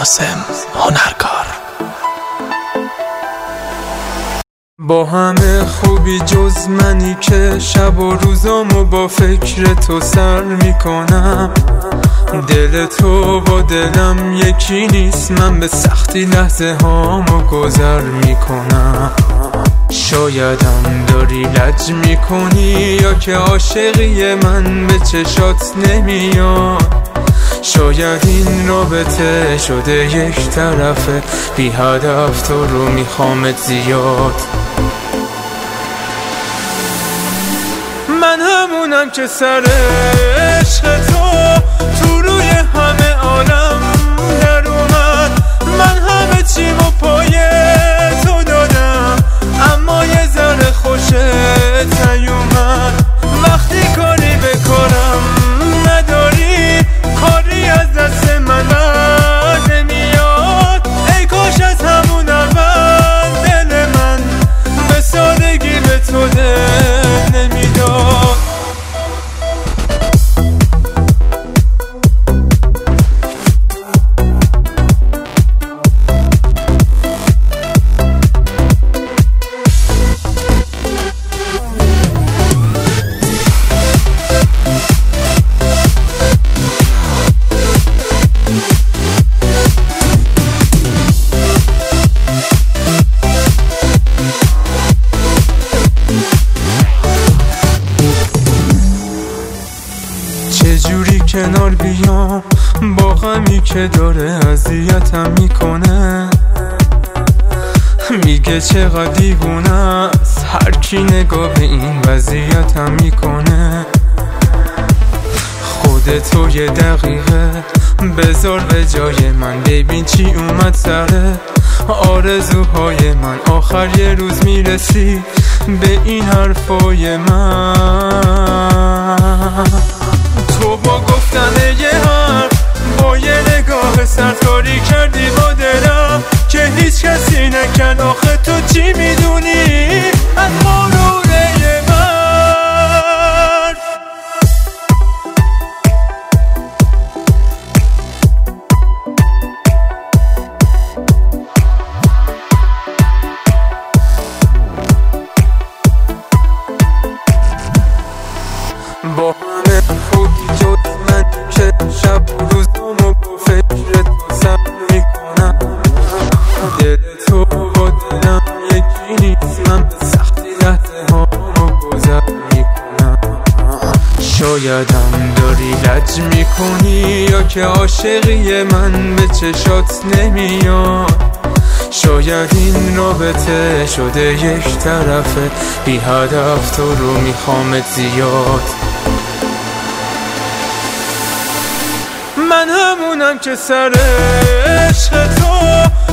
قاسم هنرکار. با همه خوبی جز منی که شب و روزامو با فکر تو سر میکنم. دل تو با دلم یکی نیست، من به سختی لحظه هامو گذر میکنم. شایدم داری لج میکنی یا که عاشقی من به چشات نمیاد. شاید این رابطه شده یک طرفه، بی هدف تو رو میخوامت زیاد. من همونم که سر عشق تو روی همه عالم در اومد. من همه چیمو پای تو دادم، اما یه ذره خوشت نیومد. وقتی کاری به کارم نداری، کاری از دست من نمیاد. ای کاش از همون اول دل من به سادگی به تو دل نمیداد. چجوری کنار بیام با غمی که داره اذیتم میکنه؟ میگه چقدر دیوونه است هر کی نگاه به این وضعیتم میکنه. خودتو یه دقیقه بذار به جای من، ببین چی اومد سره آرزوهای من. آخر یه روز میرسی به این حرفای من. تو با گفتن یه حرف، با یه نگاه سرکاری کردی با دلم که هیچ کسی نکرد. آخه تو چی میدونی از غروره من؟ با همه خوبی جز من که شب و روزامو با فکر تو سر میکنم. دل تو با دلم یکی نیست، من به سختی لحظه هامو گذر میکنم. شایدم داری لج میکنی یا که عاشقی من به چشات نمیاد. شاید این رابطه شده یک طرفه، بی هدف تو رو میخوامت زیاد. من همونم که سر عشق تو